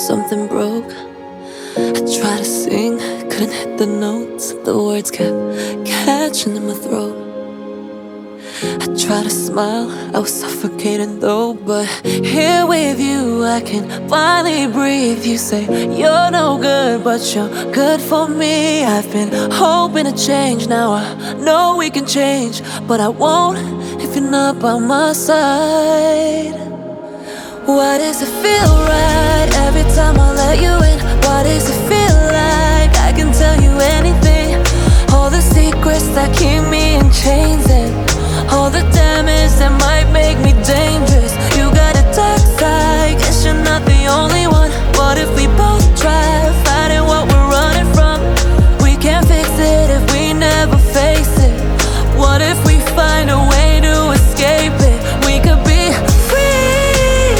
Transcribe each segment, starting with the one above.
something broke. I tried to sing, couldn't hit the notes. The words kept catching in my throat. I tried to smile, I was suffocating though. But here with you, I can finally breathe. You say you're no good, but you're good for me. I've been hoping to change, now I know we can change. But I won't if you're not by my side. Why does it feel right every time I let you in? Why does it feel like I can tell you anything? All the secrets that keep me in chains, and all the damage that might make me dangerous. You got a dark side, guess you're not the only one. What if we both try fighting what we're running from? We can't fix it if we never face it. What if we find a way to escape it? We could be free,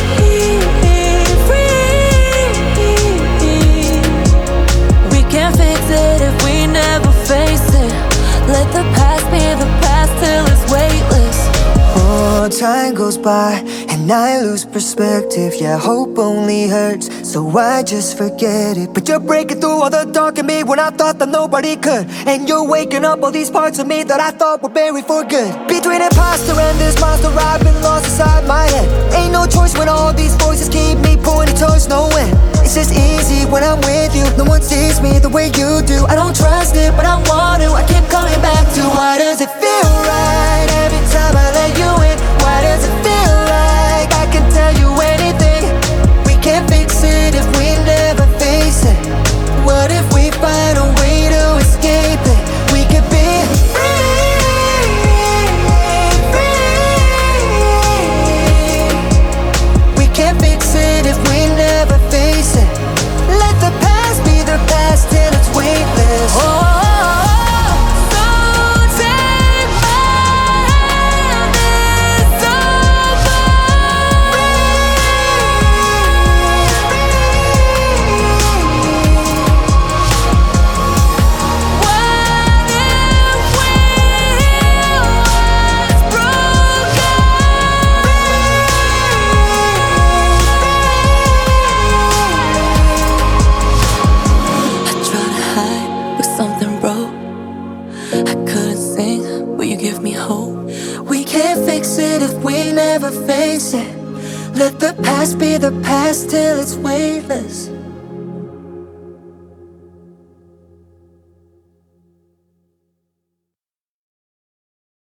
free. We can't fix it if we never face it. Let the past be the past till it's weightless. Oh, time goes by and I lose perspective. Yeah, hope only hurts, so I just forget it. But you're breaking through all the dark in me when I thought that nobody could. And you're waking up all these parts of me that I thought were buried for good. Between imposter and this monster, I've been lost inside my head. Ain't no choice when all these voices keep me pointing towards no end. It's just easy when I'm with you, no one sees me the way you do. I don't trust it, but I want to, I keep coming back to. Why does it feel right every time I let you in? Why does it feel like I can tell you anything? We can't fix it if we never face it. What if we find a way to escape it? We could be free, free. We can't fix it if we never face it. Let the past be the past till it's weightless. Something broke. I couldn't sing, but you give me hope. We can't fix it if we never face it. Let the past be the past till it's weightless.